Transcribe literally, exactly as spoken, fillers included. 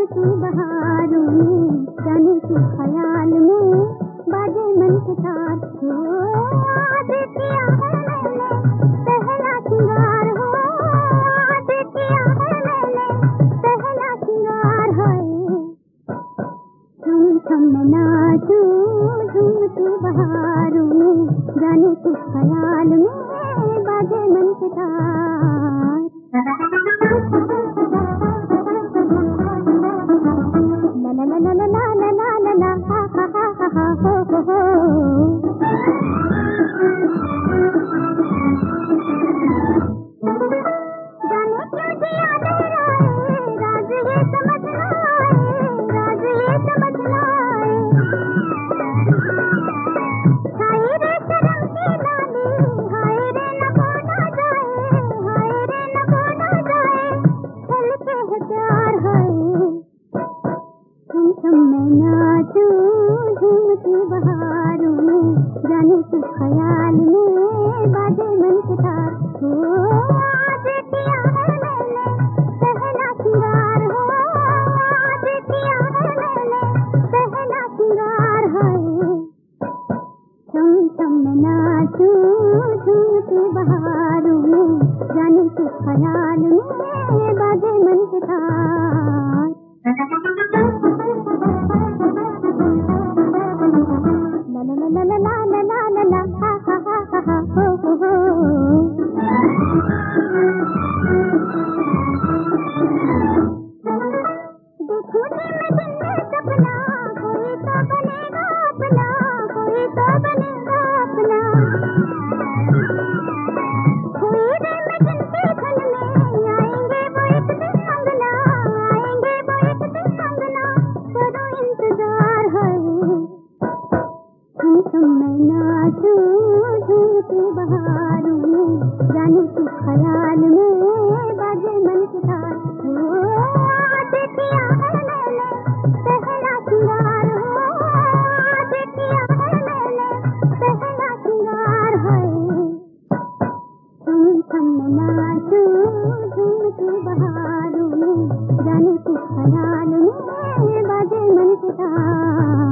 झूमती बहारों में, जाने के ख्याल में बाजे मन के तार। हो आज किया है मैंने पहला सिंगार, हो आज किया है मैंने पहला सिंगार है। झूम झूम नाचूं झूमती बहारों में, जाने के ख्याल में बाजे मन के तार। ला ला ला ला ला ला ला ला ला हा हा हा हा हा हो हो हो। जाने क्यों जिया लहराए, राज ये समझ ना आए, राज ये समझ ना आए। हाय रे शर्म की लाली, हाय रे न बोला जाए, हाय रे न बोला जाए, चल के है प्यार है। झूम झूम मैं नाचूं झूमती बहारों में, जाने के ख्याल में बाजे मन के तार। हो आज किया है मैंने पहला सिंगार, हो आज किया है मैंने पहला सिंगार है। झूम झूम मैं नाचूं झूमती बहारों में, जाने के ख्याल में बाजे मन के तार। ला ला ला ला ला ला ला ला ला हा हा हा हा हा हो हो हो। देखूं जी मैं दिन में सपना, कोई तो बनेगा अपना, कोई तो बनेगा अपना। कोई रे मैं जिनके धन में, आएंगे वो एक दिन मंगना, आएंगे वो एक दिन मंगना, करो इंतजार है। झूम झूम मैं नाचूं झूमती बहारों में, जाने के ख्याल में बाजे मन के तार। हो आज किया है मैंने पहला सिंगार, हो आज किया है मैंने पहला सिंगार है। झूम झूम मैं नाचूं झूमती बहारों में, जाने के ख्याल में बाजे मन के तार।